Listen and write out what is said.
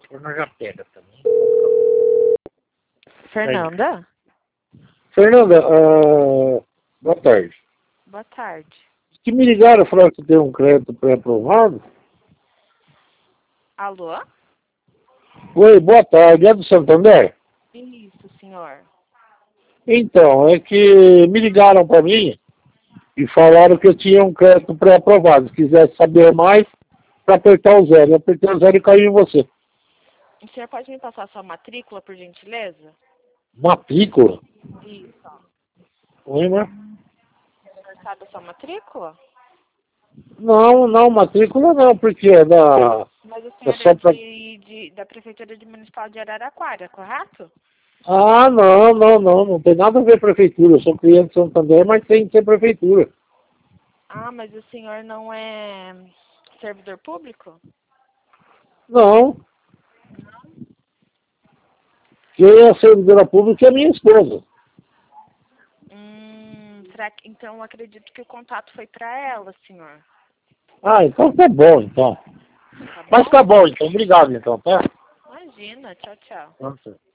Nós já pega também. Fernanda? Fernanda, boa tarde. Boa tarde. Que me ligaram falaram que tem um crédito pré-aprovado? Alô? Oi, boa tarde. É do Santander? Isso, senhor. Então, é que me ligaram para mim e falaram que eu tinha um crédito pré-aprovado. Se quisesse saber mais, para apertar o zero. Eu apertei o zero e caiu em você. O senhor pode me passar sua matrícula, por gentileza? Matrícula? Isso. Oi, né? O senhor sabe a sua matrícula? Não, matrícula não, porque é da... Mas o É senhor é só pra... da Prefeitura Municipal de Araraquara, correto? Ah, não tem nada a ver com prefeitura. Eu sou cliente de Santander, mas tem que ser prefeitura. Ah, mas o senhor não é servidor público? Não, quem é servidora pública é minha esposa. Será que, então eu acredito que o contato foi para ela, senhor. Ah, então tá bom, então. Tá Mas bom? tá bom, então. Obrigado, então, tá? Imagina, tchau, tchau. Nossa.